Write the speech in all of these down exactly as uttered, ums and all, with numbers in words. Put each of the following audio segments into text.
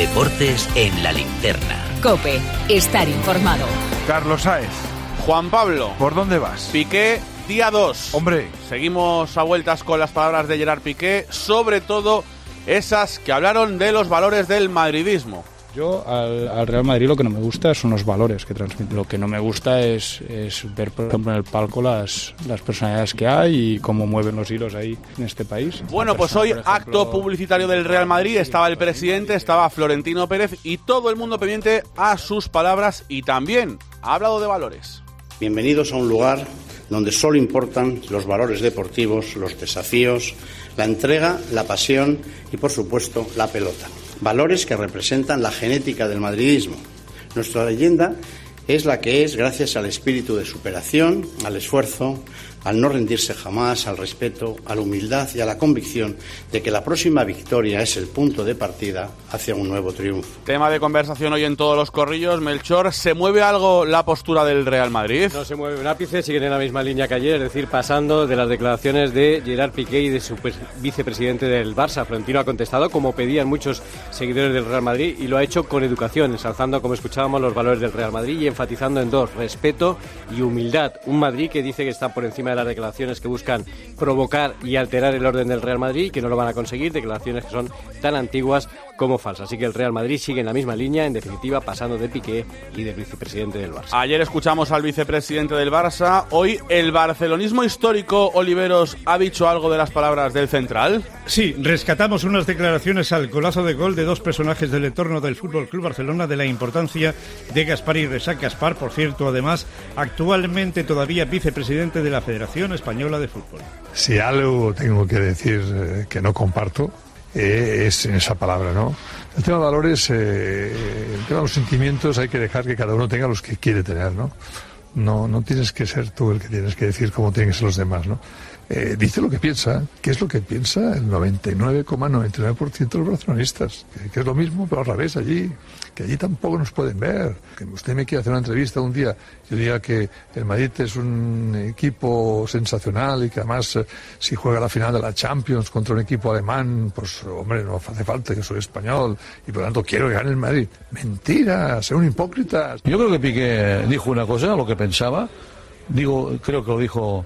Deportes en la linterna. COPE, estar informado. Carlos Sáez. Juan Pablo. ¿Por dónde vas? Piqué, día dos. Hombre. Seguimos a vueltas con las palabras de Gerard Piqué, sobre todo esas que hablaron de los valores del madridismo. Yo al, al Real Madrid lo que no me gusta son los valores que transmite. Lo que no me gusta es, es ver, por ejemplo, en el palco las, las personalidades que hay y cómo mueven los hilos ahí en este país. Bueno, pues hoy, ejemplo, acto publicitario del Real Madrid, estaba el presidente, estaba Florentino Pérez y todo el mundo pendiente a sus palabras y también ha hablado de valores. Bienvenidos a un lugar donde solo importan los valores deportivos, los desafíos, la entrega, la pasión y, por supuesto, la pelota. Valores que representan la genética del madridismo. Nuestra leyenda es la que es gracias al espíritu de superación, al esfuerzo, al no rendirse jamás, al respeto, a la humildad y a la convicción de que la próxima victoria es el punto de partida hacia un nuevo triunfo. Tema de conversación hoy en todos los corrillos. Melchor, ¿se mueve algo la postura del Real Madrid? No se mueve un ápice, siguen en la misma línea que ayer, es decir, pasando de las declaraciones de Gerard Piqué y de su vicepresidente del Barça. Florentino ha contestado, como pedían muchos seguidores del Real Madrid, y lo ha hecho con educación, ensalzando, como escuchábamos, los valores del Real Madrid y enfatizando en dos: respeto y humildad. Un Madrid que dice que está por encima de las declaraciones que buscan provocar y alterar el orden del Real Madrid y que no lo van a conseguir, declaraciones que son tan antiguas como falsas. Así que el Real Madrid sigue en la misma línea, en definitiva, pasando de Piqué y del vicepresidente del Barça. Ayer escuchamos al vicepresidente del Barça, hoy el barcelonismo histórico, Oliveros, ¿ha dicho algo de las palabras del central? Sí, rescatamos unas declaraciones al golazo de gol de dos personajes del entorno del F C Barcelona de la importancia de Gaspar y Rexach Gaspar, por cierto, además, actualmente todavía vicepresidente de la Federación Española de Fútbol. Si algo tengo que decir eh, que no comparto, eh, es en esa palabra, ¿no? El tema de valores, eh, el tema de los sentimientos, hay que dejar que cada uno tenga los que quiere tener, ¿no? No, no tienes que ser tú el que tienes que decir cómo tienen que ser los demás, ¿no? Eh, dice lo que piensa. ¿Qué es lo que piensa el noventa y nueve coma noventa y nueve por ciento de los barcelonistas? Que, que es lo mismo, pero al revés allí. Que allí tampoco nos pueden ver. Que usted me quiera hacer una entrevista un día y diga que el Madrid es un equipo sensacional y que además eh, si juega la final de la Champions contra un equipo alemán, pues hombre, no hace falta, que soy español y por lo tanto quiero que gane el Madrid. Mentira, ser un hipócrita. Yo creo que Piqué dijo una cosa, lo que pensaba. Digo, creo que lo dijo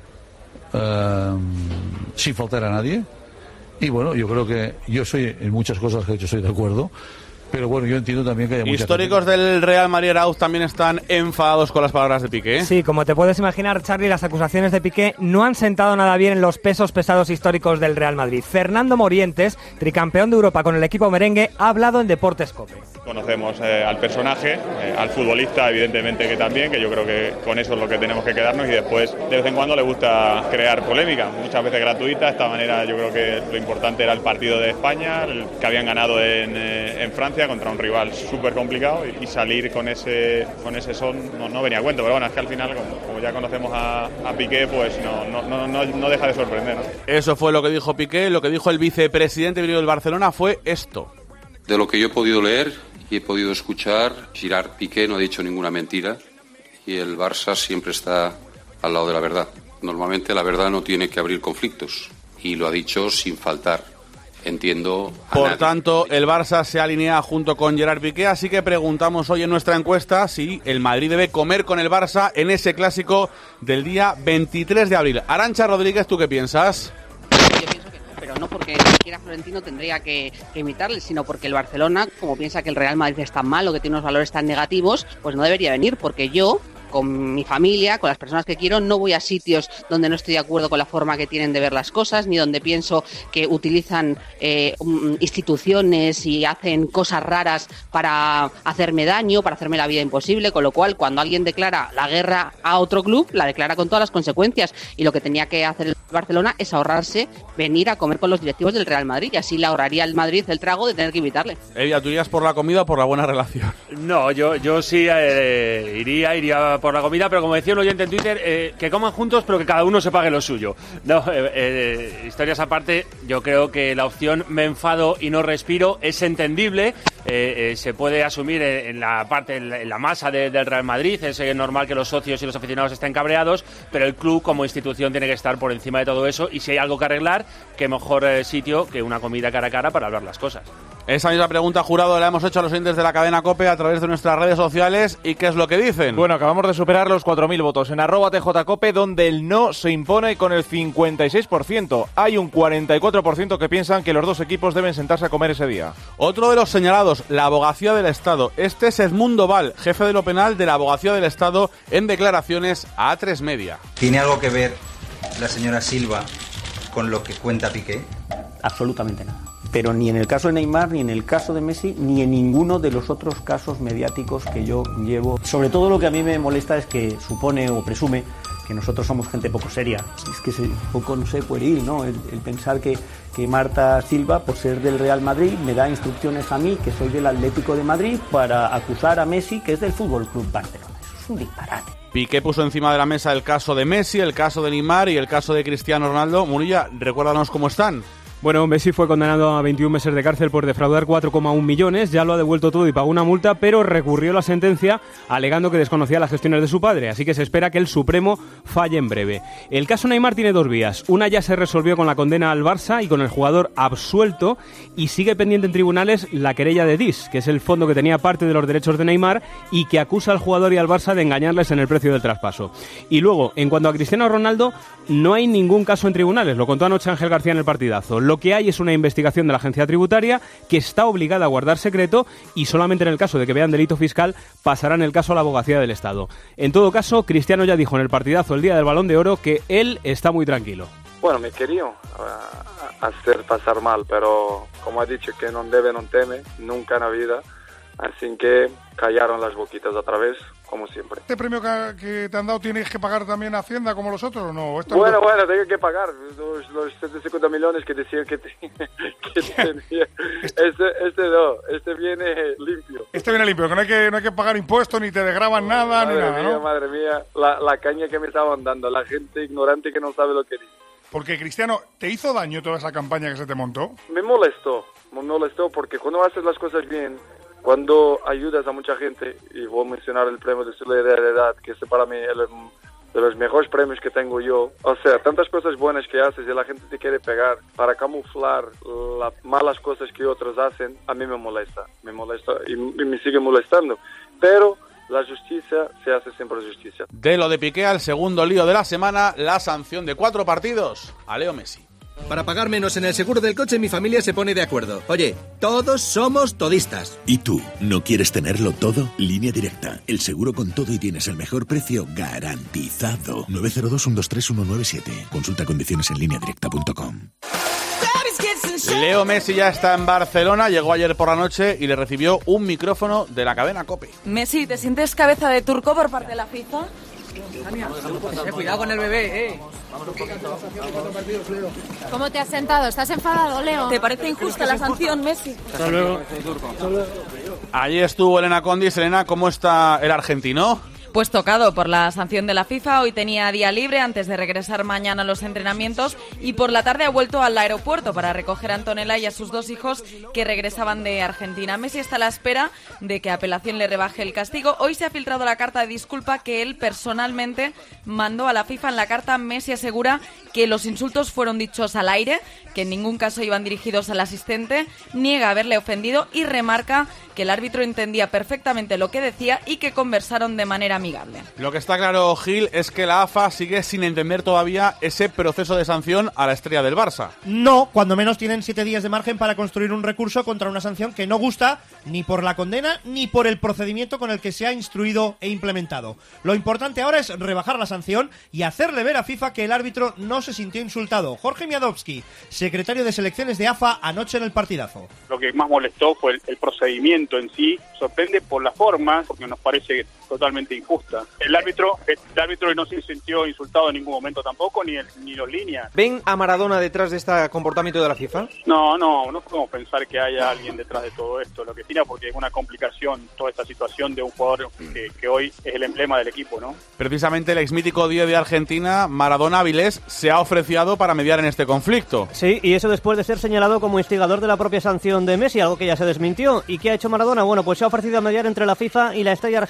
Uh, sin faltar a nadie, y bueno, yo creo que yo soy en muchas cosas que he hecho estoy de acuerdo, pero bueno, yo entiendo también que hay mucha históricos gente del Real Madrid, Arauz, también están enfadados con las palabras de Piqué. Sí, como te puedes imaginar, Charly, las acusaciones de Piqué no han sentado nada bien en los pesos pesados históricos del Real Madrid. Fernando Morientes, tricampeón de Europa con el equipo merengue, ha hablado en Deportes COPE. Conocemos eh, al personaje, eh, al futbolista, evidentemente que también, que yo creo que con eso es lo que tenemos que quedarnos, y después de vez en cuando le gusta crear polémica, muchas veces gratuita. De esta manera yo creo que lo importante era el partido de España, el que habían ganado en, eh, en Francia contra un rival súper complicado, y, y salir con ese con ese son no, no venía a cuento, pero bueno, es que al final, como, como ya conocemos a, a Piqué, pues no, no, no, no, no deja de sorprender, ¿no? Eso fue lo que dijo Piqué. Lo que dijo el vicepresidente del Barcelona fue esto. De lo que yo he podido leer y he podido escuchar, Gerard Piqué no ha dicho ninguna mentira y el Barça siempre está al lado de la verdad. Normalmente la verdad no tiene que abrir conflictos y lo ha dicho sin faltar. Entiendo. Por nadie. tanto, el Barça se alinea junto con Gerard Piqué, así que preguntamos hoy en nuestra encuesta si el Madrid debe comer con el Barça en ese clásico del día veintitrés de abril. Arantxa Rodríguez, ¿tú qué piensas? Yo pienso que no, pero no porque ni siquiera Florentino tendría que, que imitarle, sino porque el Barcelona, como piensa que el Real Madrid es tan malo, que tiene unos valores tan negativos, pues no debería venir, porque yo, con mi familia, con las personas que quiero, no voy a sitios donde no estoy de acuerdo con la forma que tienen de ver las cosas, ni donde pienso que utilizan eh, instituciones y hacen cosas raras para hacerme daño, para hacerme la vida imposible, con lo cual cuando alguien declara la guerra a otro club, la declara con todas las consecuencias, y lo que tenía que hacer el Barcelona es ahorrarse venir a comer con los directivos del Real Madrid, y así le ahorraría al Madrid el trago de tener que invitarle. Ella, ¿tú irías por la comida o por la buena relación? No, yo, yo sí eh, iría, iría por la comida, pero como decía un oyente en Twitter, eh, que coman juntos pero que cada uno se pague lo suyo. No, eh, eh, historias aparte, yo creo que la opción me enfado y no respiro es entendible, eh, eh, se puede asumir en, en la parte, en la, en la masa de, del Real Madrid, es eh, normal que los socios y los aficionados estén cabreados, pero el club como institución tiene que estar por encima de todo eso, y si hay algo que arreglar, qué mejor eh, sitio que una comida cara a cara para hablar las cosas. Esa misma pregunta, Jurado, la hemos hecho a los oyentes de la cadena COPE a través de nuestras redes sociales. ¿Y qué es lo que dicen? Bueno, acabamos de superar los cuatro mil votos en arroba T J COPE, donde el no se impone con el cincuenta y seis por ciento. Hay un cuarenta y cuatro por ciento que piensan que los dos equipos deben sentarse a comer ese día. Otro de los señalados, la Abogacía del Estado. Este es Edmundo Val, jefe de lo penal de la Abogacía del Estado, en declaraciones a A tres Media. ¿Tiene algo que ver la señora Silva con lo que cuenta Piqué? Absolutamente nada. Pero ni en el caso de Neymar, ni en el caso de Messi, ni en ninguno de los otros casos mediáticos que yo llevo. Sobre todo lo que a mí me molesta es que supone o presume que nosotros somos gente poco seria. Es que es un poco, no sé, pueril, ¿no? El, el pensar que, que Marta Silva, por ser del Real Madrid, me da instrucciones a mí, que soy del Atlético de Madrid, para acusar a Messi, que es del Fútbol Club Barcelona. Eso es un disparate. Piqué puso encima de la mesa el caso de Messi, el caso de Neymar y el caso de Cristiano Ronaldo. Murilla, recuérdanos cómo están. Bueno, Messi fue condenado a veintiún meses de cárcel por defraudar cuatro coma uno millones, ya lo ha devuelto todo y pagó una multa, pero recurrió la sentencia alegando que desconocía las gestiones de su padre, así que se espera que el Supremo falle en breve. El caso Neymar tiene dos vías, una ya se resolvió con la condena al Barça y con el jugador absuelto, y sigue pendiente en tribunales la querella de D I S, que es el fondo que tenía parte de los derechos de Neymar y que acusa al jugador y al Barça de engañarles en el precio del traspaso. Y luego, en cuanto a Cristiano Ronaldo, no hay ningún caso en tribunales, lo contó anoche Ángel García en El Partidazo. Lo que hay es una investigación de la agencia tributaria que está obligada a guardar secreto y solamente en el caso de que vean delito fiscal pasarán el caso a la Abogacía del Estado. En todo caso, Cristiano ya dijo en El Partidazo el día del Balón de Oro que él está muy tranquilo. Bueno, me quería uh, hacer pasar mal, pero como ha dicho que no debe, no teme, nunca en la vida, así que callaron las boquitas otra vez, como siempre. ¿Este premio que, que te han dado tienes que pagar también a Hacienda como los otros o no? ¿Esto bueno, no... bueno, tengo que pagar los, los setecientos cincuenta millones que decían que, te, que tenía. Este, este no, este viene limpio. Este viene limpio, que no hay que, no hay que pagar impuestos, ni te desgraban nada, madre ni nada, mía, ¿no? Madre mía, la, la caña que me estaban dando, la gente ignorante que no sabe lo que dice. Porque, Cristiano, ¿te hizo daño toda esa campaña que se te montó? Me molestó, me molestó porque cuando haces las cosas bien, cuando ayudas a mucha gente, y voy a mencionar el premio de solidaridad, que es para mí el de los mejores premios que tengo yo, o sea, tantas cosas buenas que haces y la gente te quiere pegar para camuflar las malas cosas que otros hacen, a mí me molesta, me molesta y, y me sigue molestando, pero la justicia se hace siempre justicia. De lo de Piqué al segundo lío de la semana, la sanción de cuatro partidos a Leo Messi. Para pagar menos en el seguro del coche, mi familia se pone de acuerdo. Oye, todos somos todistas. ¿Y tú? ¿No quieres tenerlo todo? Línea Directa. El seguro con todo y tienes el mejor precio garantizado. nueve cero dos, uno dos tres, uno nueve siete. Consulta condiciones en línea directa punto com. Leo Messi ya está en Barcelona, llegó ayer por la noche y le recibió un micrófono de la cadena COPE. Messi, ¿te sientes cabeza de turco por parte de la FIFA? Eh, cuidado con el bebé, eh. ¿Cómo te has sentado? ¿Estás enfadado, Leo? ¿Te parece injusta la sanción, Messi? Hasta luego. Allí estuvo Elena Condis. Elena, ¿cómo está el argentino? Pues tocado por la sanción de la FIFA, hoy tenía día libre antes de regresar mañana a los entrenamientos y por la tarde ha vuelto al aeropuerto para recoger a Antonella y a sus dos hijos que regresaban de Argentina. Messi está a la espera de que apelación le rebaje el castigo. Hoy se ha filtrado la carta de disculpa que él personalmente mandó a la FIFA. En la carta Messi asegura que los insultos fueron dichos al aire, que en ningún caso iban dirigidos al asistente, niega haberle ofendido y remarca que el árbitro entendía perfectamente lo que decía y que conversaron de manera amigable. Lo que está claro, Gil, es que la A F A sigue sin entender todavía ese proceso de sanción a la estrella del Barça. No, cuando menos tienen siete días de margen para construir un recurso contra una sanción que no gusta ni por la condena ni por el procedimiento con el que se ha instruido e implementado. Lo importante ahora es rebajar la sanción y hacerle ver a FIFA que el árbitro no se sintió insultado. Jorge Miadowski, secretario de selecciones de A F A, anoche en El Partidazo. Lo que más molestó fue el, el procedimiento en sí. Sorprende por la forma, porque nos parece totalmente injusta. El árbitro el árbitro no se sintió insultado en ningún momento tampoco, ni el, ni los líneas. ¿Ven a Maradona detrás de este comportamiento de la FIFA? No, no, no podemos pensar que haya alguien detrás de todo esto. Lo que tiene porque es una complicación toda esta situación de un jugador que, que hoy es el emblema del equipo, ¿no? Precisamente el exmítico diez de Argentina, Maradona Avilés, se ha ofrecido para mediar en este conflicto. Sí, y eso después de ser señalado como instigador de la propia sanción de Messi, algo que ya se desmintió. ¿Y qué ha hecho Maradona? Bueno, pues se ha ofrecido a mediar entre la FIFA y la estrella argentina. De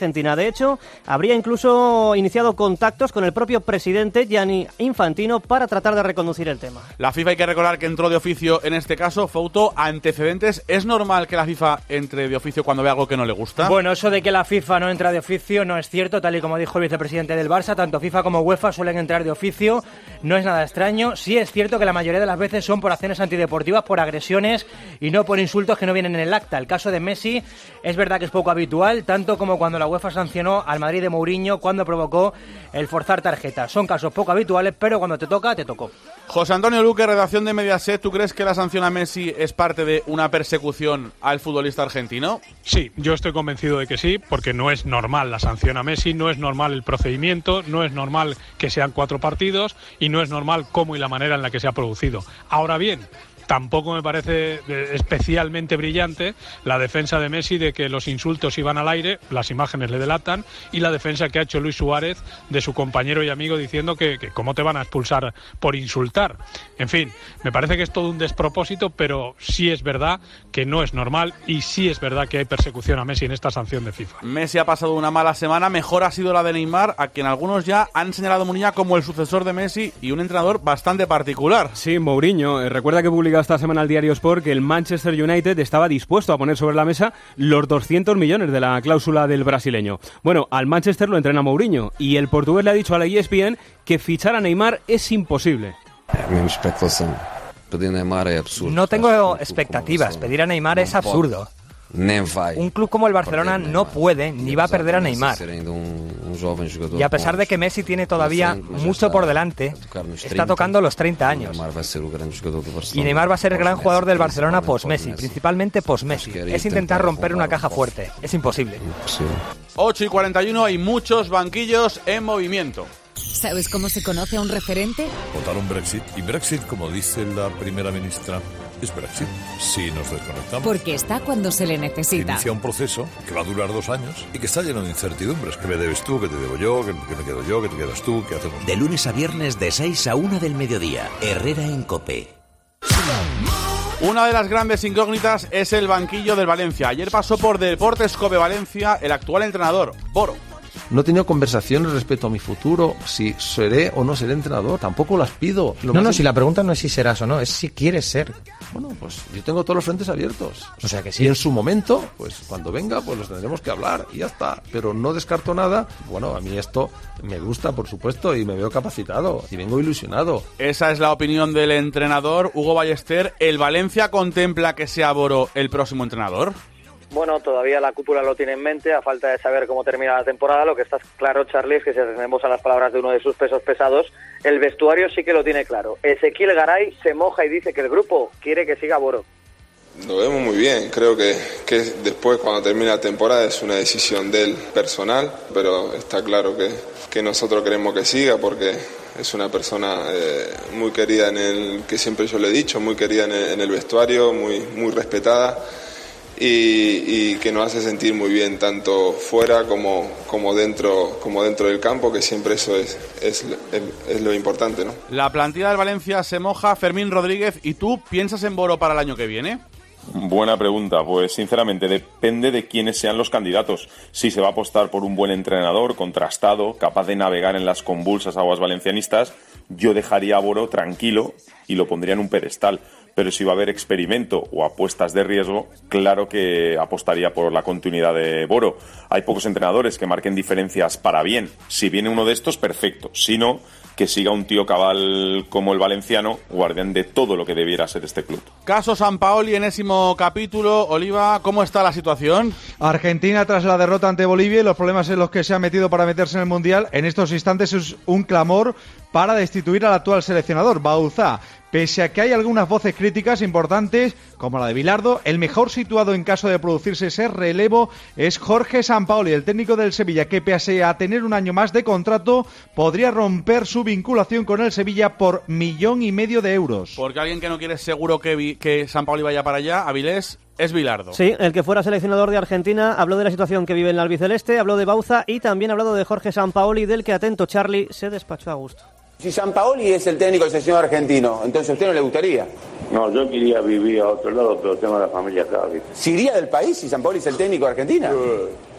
De hecho, habría incluso iniciado contactos con el propio presidente Gianni Infantino para tratar de reconducir el tema. La FIFA, hay que recordar que entró de oficio en este caso. Fouto, antecedentes. ¿Es normal que la FIFA entre de oficio cuando ve algo que no le gusta? Bueno, eso de que la FIFA no entra de oficio no es cierto, tal y como dijo el vicepresidente del Barça. Tanto FIFA como UEFA suelen entrar de oficio. No es nada extraño. Sí es cierto que la mayoría de las veces son por acciones antideportivas, por agresiones y no por insultos que no vienen en el acta. El caso de Messi es verdad que es poco habitual, tanto como cuando la UEFA sancionó al Madrid de Mourinho cuando provocó el forzar tarjetas. Son casos poco habituales, pero cuando te toca, te tocó. José Antonio Luque, redacción de Mediaset, ¿tú crees que la sanción a Messi es parte de una persecución al futbolista argentino? Sí, yo estoy convencido de que sí, porque no es normal la sanción a Messi, no es normal el procedimiento, no es normal que sean cuatro partidos y no es normal cómo y la manera en la que se ha producido. Ahora bien, tampoco me parece especialmente brillante la defensa de Messi de que los insultos iban al aire, las imágenes le delatan, y la defensa que ha hecho Luis Suárez de su compañero y amigo diciendo que, que cómo te van a expulsar por insultar. En fin, me parece que es todo un despropósito, pero sí es verdad que no es normal y sí es verdad que hay persecución a Messi en esta sanción de FIFA. Messi ha pasado una mala semana, mejor ha sido la de Neymar, a quien algunos ya han señalado Mourinho como el sucesor de Messi y un entrenador bastante particular. Sí, Mourinho, eh, recuerda que publicó esta semana el diario Sport que el Manchester United estaba dispuesto a poner sobre la mesa los doscientos millones de la cláusula del brasileño. Bueno, al Manchester lo entrena Mourinho y el portugués le ha dicho a la E S P N que fichar a Neymar es imposible. No tengo expectativas, pedir a Neymar es absurdo. Un club como el Barcelona no puede ni va a perder a Neymar. Y a pesar de que Messi tiene todavía mucho por delante, está tocando los treinta años. Y Neymar va a ser el gran jugador del Barcelona post-Messi, principalmente post-Messi. Es intentar romper una caja fuerte. Es imposible. ocho y cuarenta y uno, hay muchos banquillos en movimiento. ¿Sabes cómo se conoce a un referente? Votaron Brexit. Y Brexit, como dice la primera ministra, es Brexit. Si nos desconectamos. Porque está cuando se le necesita. Inicia un proceso que va a durar dos años y que está lleno de incertidumbres. ¿Qué me debes tú? ¿Qué te debo yo? ¿Qué, qué me quedo yo? ¿Qué te quedas tú? ¿Qué hacemos? De lunes a viernes de seis a una del mediodía. Herrera en COPE. Una de las grandes incógnitas es el banquillo del Valencia. Ayer pasó por Deportes Kobe Valencia el actual entrenador, Boro. No he tenido conversaciones respecto a mi futuro, si seré o no seré entrenador, tampoco las pido. Lo no, no, si la pregunta no es si serás o no, es si quieres ser. Bueno, pues yo tengo todos los frentes abiertos. O sea que sí. Y en su momento, pues cuando venga, pues los tendremos que hablar y ya está. Pero no descarto nada. Bueno, a mí esto me gusta, por supuesto, y me veo capacitado y vengo ilusionado. Esa es la opinión del entrenador Hugo Ballester. ¿El Valencia contempla que sea Boro el próximo entrenador? Bueno, todavía la cúpula lo tiene en mente, a falta de saber cómo termina la temporada. Lo que está claro, Charlie, es que si atendemos a las palabras de uno de sus pesos pesados, el vestuario sí que lo tiene claro. Ezequiel Garay se moja y dice que el grupo quiere que siga Boro. Lo vemos muy bien, creo que, que después cuando termine la temporada es una decisión del personal, pero está claro que, que nosotros queremos que siga porque es una persona eh, muy querida en el, que siempre yo le he dicho, muy querida en el, en el vestuario, muy, muy respetada. Y, y que nos hace sentir muy bien tanto fuera como, como, dentro, como dentro del campo, que siempre eso es, es, es, es lo importante, ¿no? La plantilla del Valencia se moja. Fermín Rodríguez, ¿y tú piensas en Boro para el año que viene? Buena pregunta. Pues sinceramente depende de quiénes sean los candidatos. Si se va a apostar por un buen entrenador, contrastado, capaz de navegar en las convulsas aguas valencianistas, yo dejaría a Boro tranquilo y lo pondría en un pedestal. Pero si va a haber experimento o apuestas de riesgo, claro que apostaría por la continuidad de Boro. Hay pocos entrenadores que marquen diferencias para bien. Si viene uno de estos, perfecto. Si no, que siga un tío cabal como el valenciano, guardián de todo lo que debiera ser este club. Caso Sampaoli, enésimo capítulo. Oliva, ¿cómo está la situación? Argentina, tras la derrota ante Bolivia y los problemas en los que se ha metido para meterse en el Mundial, en estos instantes es un clamor para destituir al actual seleccionador, Bauzá. Pese a que hay algunas voces críticas importantes, como la de Bilardo, el mejor situado en caso de producirse ese relevo es Jorge Sampaoli, el técnico del Sevilla, que pese a tener un año más de contrato, podría romper su vinculación con el Sevilla por millón y medio de euros. Porque alguien que no quiere seguro que, que Sampaoli vaya para allá, Avilés, es Bilardo. Sí, el que fuera seleccionador de Argentina habló de la situación que vive en el albiceleste, habló de Bauza y también ha hablado de Jorge Sampaoli, del que, atento Charlie, se despachó a gusto. Si Sampaoli es el técnico del seleccionado argentino, entonces a usted no le gustaría. No, yo quería vivir a otro lado, pero tengo la familia acá. ¿Viste? ¿Se iría del país si Sampaoli es el técnico de Argentina? Uh,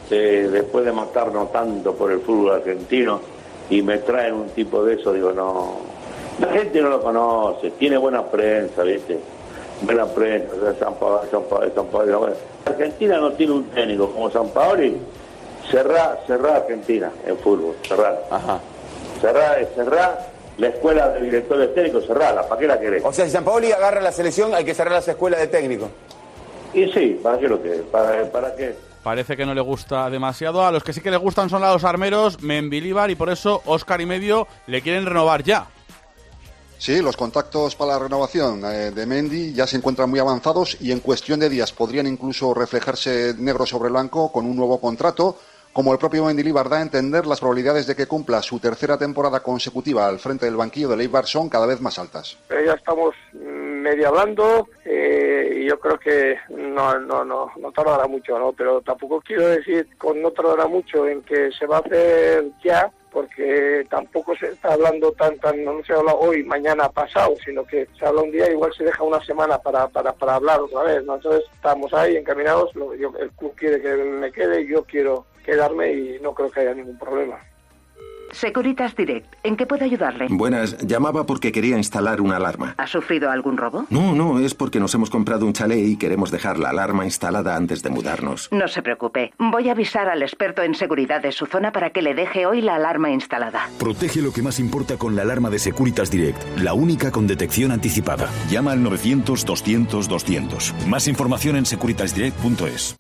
eh, después de matarnos tanto por el fútbol argentino y me traen un tipo de eso, digo, no, la gente no lo conoce, tiene buena prensa, ¿viste? Buena prensa, o sea, San Paolo, San Paolo, San Paolo, bueno. Argentina no tiene un técnico como San Paoli, cerrá, cerrá Argentina en fútbol, cerrá. Ajá. Cerrá, cerrá la escuela de directores técnicos, cerrala, ¿para qué la querés? O sea, si San Paoli agarra la selección, hay que cerrar las escuelas de técnicos. Y sí, ¿para qué lo querés? ¿Para, para qué? Parece que no le gusta demasiado. A los que sí que le gustan son a los armeros, Mendilibar, y por eso Óscar y medio le quieren renovar ya. Sí, los contactos para la renovación eh, de Mendy ya se encuentran muy avanzados y en cuestión de días podrían incluso reflejarse negro sobre blanco con un nuevo contrato. Como el propio Mendilibar da a entender, las probabilidades de que cumpla su tercera temporada consecutiva al frente del banquillo del Eibar son cada vez más altas. Eh, ya estamos medio hablando eh, y yo creo que no, no, no, no tardará mucho, ¿no? Pero tampoco quiero decir con no tardará mucho en que se va a hacer ya, porque tampoco se está hablando tan, tan, no se habla hoy, mañana, pasado, sino que se habla un día, igual se deja una semana para, para, para hablar otra vez, ¿no? Entonces estamos ahí encaminados, lo, yo, el club quiere que me quede, yo quiero quedarme y no creo que haya ningún problema. Securitas Direct, ¿en qué puedo ayudarle? Buenas, llamaba porque quería instalar una alarma. ¿Ha sufrido algún robo? No, no, es porque nos hemos comprado un chalet y queremos dejar la alarma instalada antes de mudarnos. No se preocupe, voy a avisar al experto en seguridad de su zona para que le deje hoy la alarma instalada. Protege lo que más importa con la alarma de Securitas Direct, la única con detección anticipada. Llama al novecientos, doscientos, doscientos. Más información en securitas direct punto es.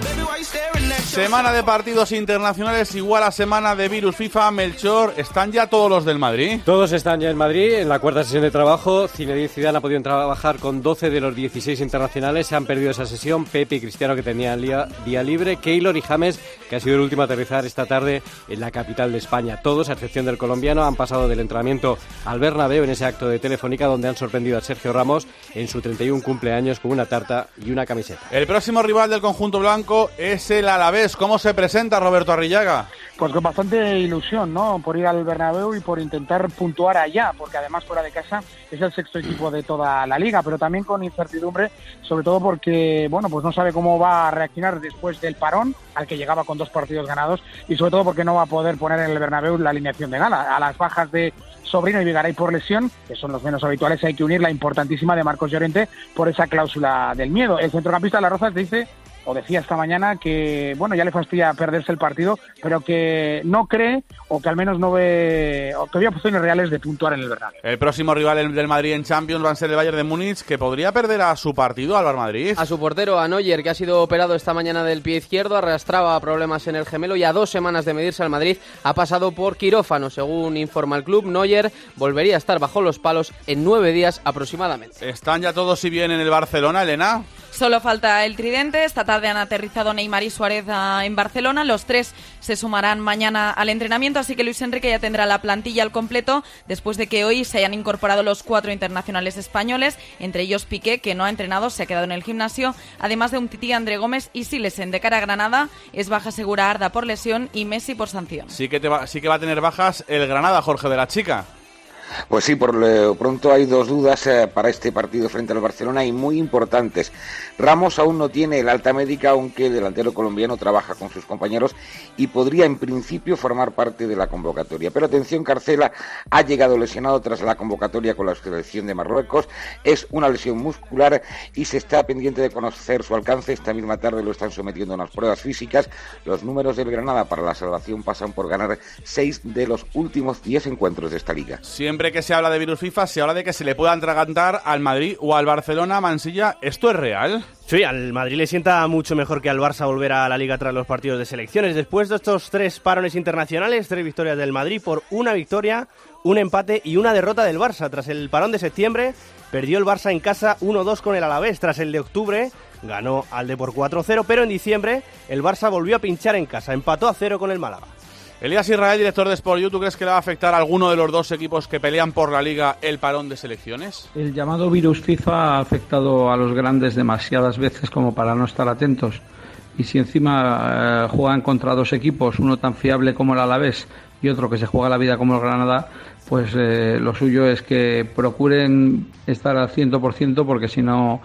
Semana de partidos internacionales igual a semana de virus FIFA. Melchor, ¿están ya todos los del Madrid? Todos están ya en Madrid, en la cuarta sesión de trabajo. Zinedine Zidane ha podido trabajar con doce de los dieciséis internacionales. Se han perdido esa sesión. Pepe y Cristiano, que tenían día, día libre. Keylor y James, que ha sido el último a aterrizar esta tarde en la capital de España. Todos, a excepción del colombiano, han pasado del entrenamiento al Bernabéu en ese acto de Telefónica donde han sorprendido a Sergio Ramos en su treinta y uno cumpleaños con una tarta y una camiseta. El próximo rival del conjunto blanco es el Alavés. ¿Cómo se presenta Roberto Arrillaga? Pues con bastante ilusión, ¿no? Por ir al Bernabéu y por intentar puntuar allá, porque además fuera de casa es el sexto equipo de toda la liga, pero también con incertidumbre, sobre todo porque, bueno, pues no sabe cómo va a reaccionar después del parón, al que llegaba con dos partidos ganados, y sobre todo porque no va a poder poner en el Bernabéu la alineación de gala. A las bajas de Sobrino y Vigaray por lesión, que son los menos habituales, hay que unir la importantísima de Marcos Llorente por esa cláusula del miedo. El centrocampista de las Rozas dice, o decía esta mañana, que bueno, ya le fastidia perderse el partido, pero que no cree, o que al menos no ve, o que había opciones reales de puntuar en el Bernabéu. El próximo rival del Madrid en Champions va a ser el Bayern de Múnich, que podría perder a su partido, Álvaro Madrid. A su portero, a Neuer, que ha sido operado esta mañana del pie izquierdo, arrastraba problemas en el gemelo y a dos semanas de medirse al Madrid ha pasado por quirófano. Según informa el club, Neuer volvería a estar bajo los palos en nueve días aproximadamente. ¿Están ya todos si bien en el Barcelona, Elena? Solo falta el tridente. Esta tarde han aterrizado Neymar y Suárez en Barcelona. Los tres se sumarán mañana al entrenamiento, así que Luis Enrique ya tendrá la plantilla al completo después de que hoy se hayan incorporado los cuatro internacionales españoles, entre ellos Piqué, que no ha entrenado, se ha quedado en el gimnasio, además de Umtiti, André Gómez y Silesen. De cara a Granada, es baja segura Arda por lesión y Messi por sanción. Sí que, te va, sí que va a tener bajas el Granada, Jorge de la Chica. Pues sí, por lo pronto hay dos dudas eh, para este partido frente al Barcelona y muy importantes. Ramos aún no tiene el alta médica, aunque el delantero colombiano trabaja con sus compañeros y podría en principio formar parte de la convocatoria. Pero atención, Carcela ha llegado lesionado tras la convocatoria con la selección de Marruecos. Es una lesión muscular y se está pendiente de conocer su alcance. Esta misma tarde lo están sometiendo a unas pruebas físicas. Los números del Granada para la salvación pasan por ganar seis de los últimos diez encuentros de esta liga. Siempre Siempre que se habla de virus FIFA, se habla de que se le pueda atragantar al Madrid o al Barcelona. Mansilla, ¿esto es real? Sí, al Madrid le sienta mucho mejor que al Barça volver a la Liga tras los partidos de selecciones. Después de estos tres parones internacionales, tres victorias del Madrid por una victoria, un empate y una derrota del Barça. Tras el parón de septiembre, perdió el Barça en casa uno dos con el Alavés. Tras el de octubre, ganó al Depor cuatro cero, pero en diciembre el Barça volvió a pinchar en casa, empató a cero con el Málaga. Elías Israel, director de Sport U, ¿tú crees que le va a afectar a alguno de los dos equipos que pelean por la Liga el parón de selecciones? El llamado virus FIFA ha afectado a los grandes demasiadas veces como para no estar atentos. Y si encima eh, juegan contra dos equipos, uno tan fiable como el Alavés y otro que se juega la vida como el Granada, pues eh, lo suyo es que procuren estar al cien por ciento, porque si no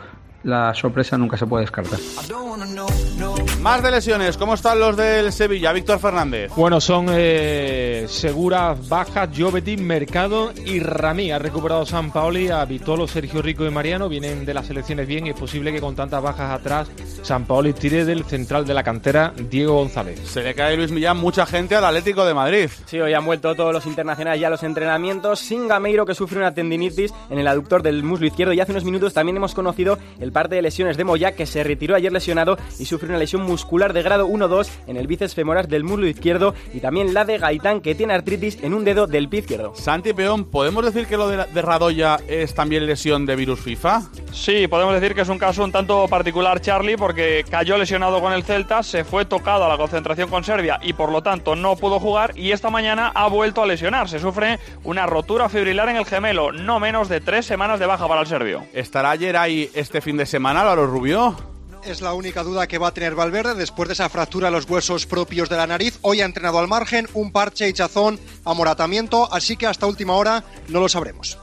la sorpresa nunca se puede descartar. Más de lesiones, ¿cómo están los del Sevilla? Víctor Fernández. Bueno, son eh, seguras bajas Jovetic, Mercado y Ramí. Ha recuperado Sampaoli a Vitolo, Sergio Rico y Mariano. Vienen de las selecciones bien y es posible que con tantas bajas atrás Sampaoli tire del central de la cantera, Diego González. Se le cae Luis Millán mucha gente al Atlético de Madrid. Sí, hoy han vuelto todos los internacionales ya a los entrenamientos, sin Gameiro, que sufre una tendinitis en el aductor del muslo izquierdo, y hace unos minutos también hemos conocido el parte de lesiones de Moyá, que se retiró ayer lesionado y sufre una lesión muscular de grado uno dos en el bíceps femoral del muslo izquierdo, y también la de Gaitán, que tiene artritis en un dedo del pie izquierdo. Santi Peón, ¿podemos decir que lo de, de Radoya es también lesión de virus FIFA? Sí, podemos decir que es un caso un tanto particular, Charlie, porque cayó lesionado con el Celta, se fue tocado a la concentración con Serbia y por lo tanto no pudo jugar, y esta mañana ha vuelto a lesionarse. Sufre una rotura fibrilar en el gemelo, no menos de tres semanas de baja para el serbio. ¿Estará ayer ahí este fin de semana, Álvaro Rubio? Es la única duda que va a tener Valverde después de esa fractura en los huesos propios de la nariz. Hoy ha entrenado al margen, un parche, hinchazón, amoratamiento, así que hasta última hora no lo sabremos.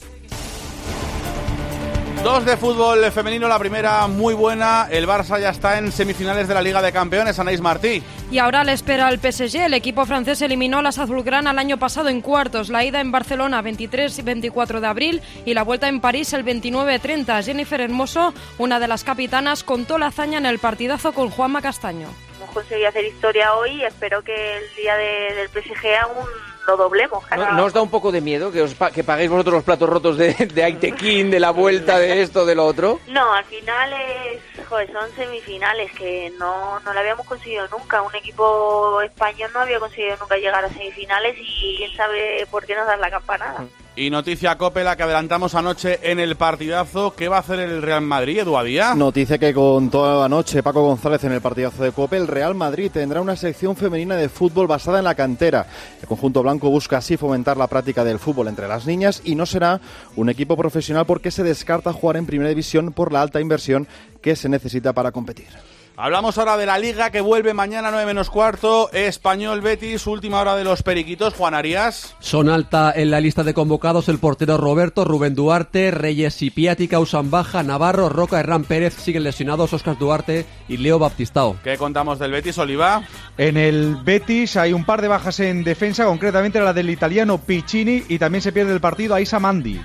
Dos de fútbol femenino, la primera muy buena. El Barça ya está en semifinales de la Liga de Campeones, Anaís Martí. Y ahora le espera al P S G. El equipo francés eliminó a las azulgrana el año pasado en cuartos. La ida en Barcelona veintitrés y veinticuatro de abril y la vuelta en París el veintinueve treinta. Jennifer Hermoso, una de las capitanas, contó la hazaña en el partidazo con Juanma Castaño. Hemos conseguido hacer historia hoy y espero que el día de, del P S G aún lo doblemos. ¿No, ¿No os da un poco de miedo que os pa- que paguéis vosotros los platos rotos de, de Aitequín, de la vuelta, de esto, de lo otro? No, al final es, joder, son semifinales que no, no lo habíamos conseguido nunca. Un equipo español no había conseguido nunca llegar a semifinales y quién sabe por qué nos dan la campanada. Y noticia COPE, la que adelantamos anoche en el partidazo. ¿Qué va a hacer el Real Madrid, Edu Abía? Noticia que contó anoche Paco González en el partidazo de COPE. El Real Madrid tendrá una sección femenina de fútbol basada en la cantera. El conjunto blanco busca así fomentar la práctica del fútbol entre las niñas y no será un equipo profesional porque se descarta jugar en primera división por la alta inversión que se necesita para competir. Hablamos ahora de la Liga, que vuelve mañana nueve menos cuarto. Español Betis, última hora de los periquitos. Juan Arias. Son alta en la lista de convocados el portero Roberto, Rubén Duarte, Reyes y Piática, Usan Baja, Navarro, Roca, Herrán Pérez. Siguen lesionados Óscar Duarte y Leo Baptistao. ¿Qué contamos del Betis, Oliva? En el Betis hay un par de bajas en defensa, concretamente la del italiano Piccini, y también se pierde el partido a Isa Mandi.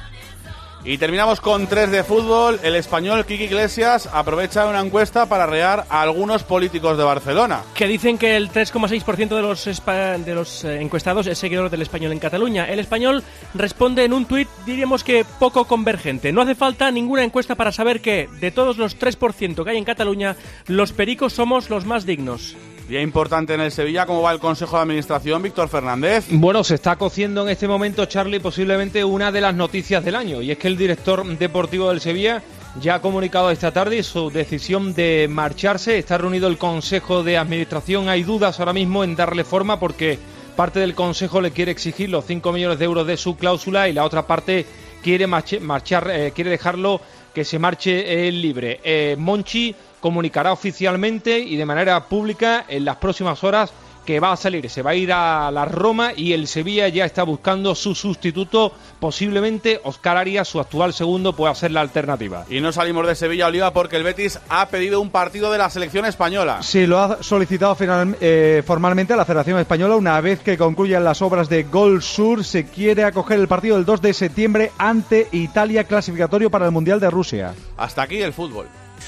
Y terminamos con tres de fútbol. El español Quique Iglesias aprovecha una encuesta para rear a algunos políticos de Barcelona. Que dicen que el tres coma seis por ciento de los, de los eh, encuestados es seguidor del Español en Cataluña. El español responde en un tuit, diríamos que poco convergente. No hace falta ninguna encuesta para saber que, de todos los tres por ciento que hay en Cataluña, los pericos somos los más dignos. Día importante en el Sevilla. ¿Cómo va el Consejo de Administración, Víctor Fernández? Bueno, se está cociendo en este momento, Charlie, posiblemente una de las noticias del año, y es que el director deportivo del Sevilla ya ha comunicado esta tarde su decisión de marcharse. Está reunido el Consejo de Administración. Hay dudas ahora mismo en darle forma porque parte del Consejo le quiere exigir los cinco millones de euros de su cláusula y la otra parte quiere marche, marchar, eh, quiere dejarlo que se marche eh, libre. Eh, Monchi comunicará oficialmente y de manera pública en las próximas horas que va a salir, se va a ir a la Roma, y el Sevilla ya está buscando su sustituto. Posiblemente Óscar Arias, su actual segundo, pueda ser la alternativa. Y no salimos de Sevilla, Oliva, porque el Betis ha pedido un partido de la selección española. Sí, lo ha solicitado final, eh, formalmente a la Federación Española. Una vez que concluyan las obras de Gol Sur, se quiere acoger el partido del dos de septiembre ante Italia, clasificatorio para el Mundial de Rusia. Hasta aquí el fútbol.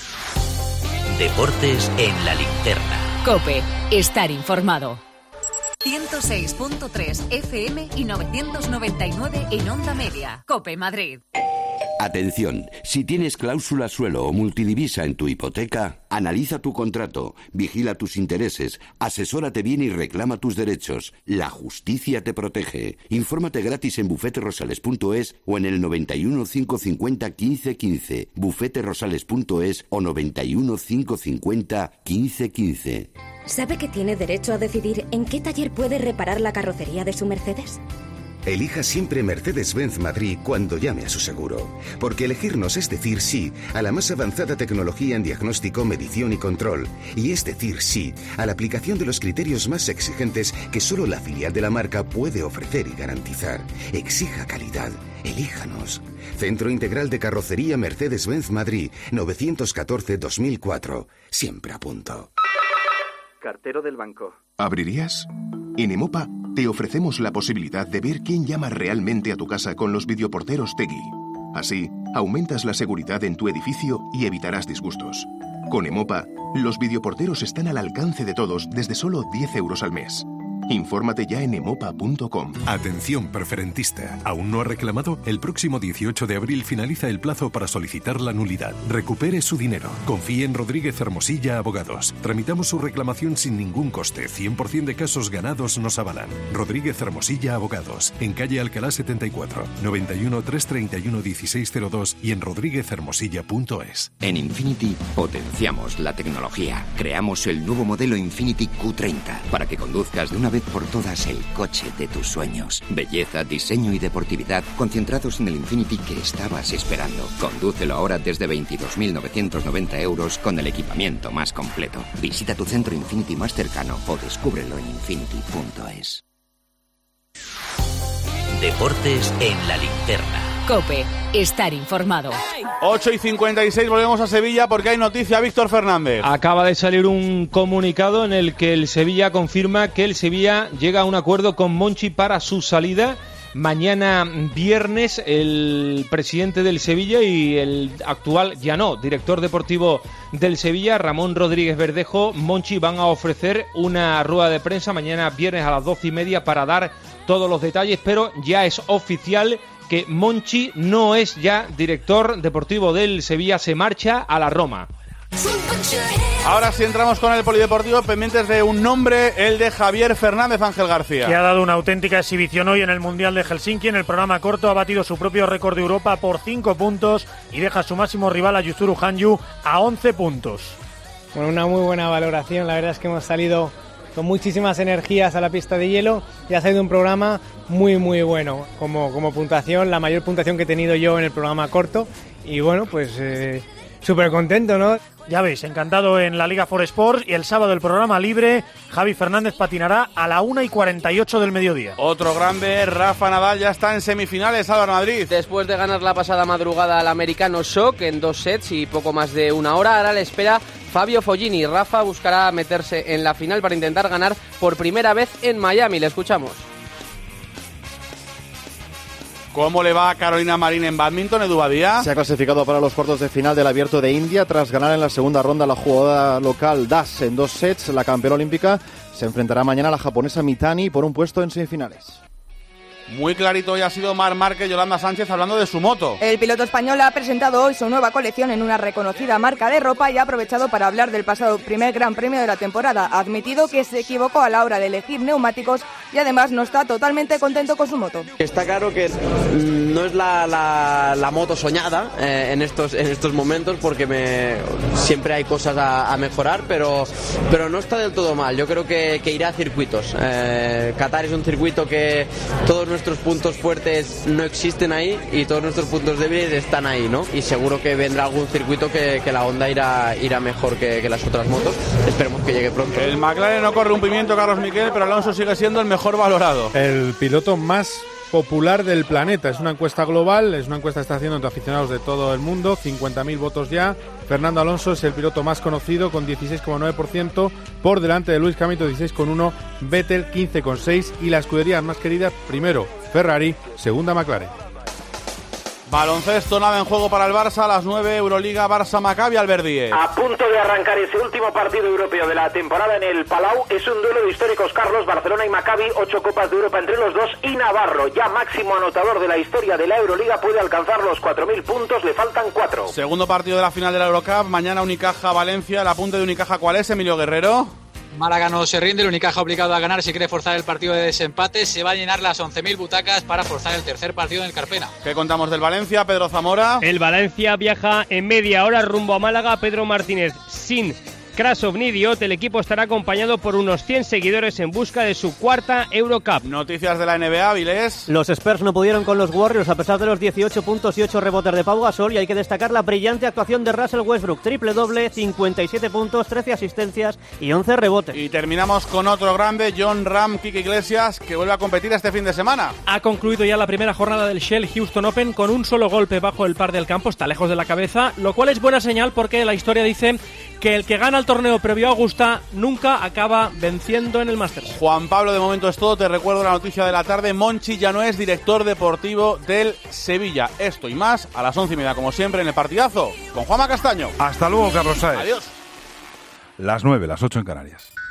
Deportes en la linterna. COPE, estar informado. ciento seis punto tres F M y novecientos noventa y nueve en Onda Media. COPE Madrid. Atención, si tienes cláusula suelo o multidivisa en tu hipoteca, analiza tu contrato, vigila tus intereses, asesórate bien y reclama tus derechos. La justicia te protege. Infórmate gratis en bufete rosales punto es o en el noventa y uno, cinco cincuenta, quince quince, bufete rosales punto es o noventa y uno, cinco cincuenta, quince quince. ¿Sabe que tiene derecho a decidir en qué taller puede reparar la carrocería de su Mercedes? Elija siempre Mercedes-Benz Madrid cuando llame a su seguro, porque elegirnos es decir sí a la más avanzada tecnología en diagnóstico, medición y control, y es decir sí a la aplicación de los criterios más exigentes que solo la filial de la marca puede ofrecer y garantizar. Exija calidad, elíjanos. Centro Integral de Carrocería Mercedes-Benz Madrid, novecientos catorce dos mil cuatro. Siempre a punto. Cartero del banco. ¿Abrirías? En Emopa te ofrecemos la posibilidad de ver quién llama realmente a tu casa con los videoporteros Tegui. Así, aumentas la seguridad en tu edificio y evitarás disgustos. Con Emopa, los videoporteros están al alcance de todos desde solo diez euros al mes. Infórmate ya en emopa punto com. Atención preferentista. ¿Aún no ha reclamado? El próximo dieciocho de abril finaliza el plazo para solicitar la nulidad. Recupere su dinero. Confíe en Rodríguez Hermosilla Abogados. Tramitamos su reclamación sin ningún coste. cien por ciento de casos ganados nos avalan. Rodríguez Hermosilla Abogados. En calle Alcalá setenta y cuatro. noventa y uno, trescientos treinta y uno, dieciséis cero dos y en rodríguez hermosilla punto es. En Infinity potenciamos la tecnología. Creamos el nuevo modelo Infinity Q treinta para que conduzcas de una vez por todas el coche de tus sueños. Belleza, diseño y deportividad concentrados en el Infinity que estabas esperando. Condúcelo ahora desde veintidós mil novecientos noventa euros con el equipamiento más completo. Visita tu centro Infinity más cercano o descúbrelo en infinity punto es. Deportes en la linterna. COPE, estar informado. ocho y cincuenta y seis, volvemos a Sevilla porque hay noticia, Víctor Fernández. Acaba de salir un comunicado en el que el Sevilla confirma que el Sevilla llega a un acuerdo con Monchi para su salida. Mañana viernes el presidente del Sevilla y el actual, ya no, director deportivo del Sevilla, Ramón Rodríguez Verdejo, Monchi, van a ofrecer una rueda de prensa mañana viernes a las doce y media para dar todos los detalles, pero ya es oficial que Monchi no es ya director deportivo del Sevilla, se marcha a la Roma. Ahora sí entramos con el polideportivo, pendientes de un nombre, el de Javier Fernández Ángel García. Que ha dado una auténtica exhibición hoy en el Mundial de Helsinki. En el programa corto ha batido su propio récord de Europa por cinco puntos y deja a su máximo rival, a Yuzuru Hanyu, a once puntos. Bueno, una muy buena valoración. La verdad es que hemos salido con muchísimas energías a la pista de hielo y ha salido un programa muy muy bueno como, como puntuación, la mayor puntuación que he tenido yo en el programa corto y bueno, pues eh, súper contento, ¿no? Ya veis, encantado en la Liga For Sports y el sábado el programa libre, Javi Fernández patinará a la una y cuarenta y ocho del mediodía. Otro grande, Rafa Nadal, ya está en semifinales, Álvaro Madrid. Después de ganar la pasada madrugada al americano Shock en dos sets y poco más de una hora, ahora le espera Fabio Fognini. Rafa buscará meterse en la final para intentar ganar por primera vez en Miami. Le escuchamos. ¿Cómo le va a Carolina Marín en bádminton, Edu Badía? Se ha clasificado para los cuartos de final del Abierto de India tras ganar en la segunda ronda la jugadora local Das en dos sets. La campeona olímpica se enfrentará mañana a la japonesa Mitani por un puesto en semifinales. Muy clarito hoy ha sido Marc Márquez, Yolanda Sánchez hablando de su moto. El piloto español ha presentado hoy su nueva colección en una reconocida marca de ropa y ha aprovechado para hablar del pasado primer Gran Premio de la temporada. Ha admitido que se equivocó a la hora de elegir neumáticos y además no está totalmente contento con su moto. Está claro que no es la, la, la moto soñada eh, en, estos, en estos momentos porque me, siempre hay cosas a, a mejorar, pero, pero no está del todo mal. Yo creo que, que irá a circuitos. Eh, Qatar es un circuito que todos nuestros puntos fuertes no existen ahí y todos nuestros puntos débiles están ahí, ¿no? Y seguro que vendrá algún circuito que, que la Honda irá, irá mejor que, que las otras motos. Esperemos que llegue pronto. El McLaren no corre un pimiento, Carlos Miquel, pero Alonso sigue siendo el mejor valorado. El piloto más popular del planeta. Es una encuesta global, es una encuesta que está haciendo entre aficionados de todo el mundo, cincuenta mil votos ya. Fernando Alonso es el piloto más conocido con dieciséis coma nueve por ciento, por delante de Luis Hamilton dieciséis coma uno, Vettel quince coma seis y la escudería más querida, primero Ferrari, segunda McLaren. Baloncesto, nada en juego para el Barça, a las nueve, Euroliga, Barça Maccabi Alberdié. A punto de arrancar ese último partido europeo de la temporada en el Palau, es un duelo de históricos, Carlos, Barcelona y Maccabi, ocho copas de Europa entre los dos y Navarro, ya máximo anotador de la historia de la Euroliga, puede alcanzar los cuatro mil puntos, le faltan cuatro. Segundo partido de la final de la Eurocup, mañana Unicaja Valencia, el apunte de Unicaja, ¿cuál es, Emilio Guerrero? Málaga no se rinde, el Unicaja obligado a ganar si quiere forzar el partido de desempate. Se va a llenar las once mil butacas para forzar el tercer partido en el Carpena. ¿Qué contamos del Valencia, Pedro Zamora? El Valencia viaja en media hora rumbo a Málaga. Pedro Martínez sin Krasov ni Diot, el equipo estará acompañado por unos cien seguidores en busca de su cuarta Eurocup. Noticias de la N B A, Vilés. Los Spurs no pudieron con los Warriors a pesar de los dieciocho puntos y ocho rebotes de Pau Gasol, y hay que destacar la brillante actuación de Russell Westbrook, triple doble, cincuenta y siete puntos, trece asistencias y once rebotes. Y terminamos con otro grande, John Ram, Quique Iglesias, que vuelve a competir este fin de semana. Ha concluido ya la primera jornada del Shell Houston Open con un solo golpe bajo el par del campo, está lejos de la cabeza, lo cual es buena señal porque la historia dice que el que gana el torneo previo a Augusta nunca acaba venciendo en el Masters. Juan Pablo, de momento es todo. Te recuerdo la noticia de la tarde. Monchi ya no es director deportivo del Sevilla. Esto y más a las once y media, como siempre, en el partidazo con Juanma Castaño. Hasta luego, Carlos Saez. Adiós. Las nueve, las ocho en Canarias.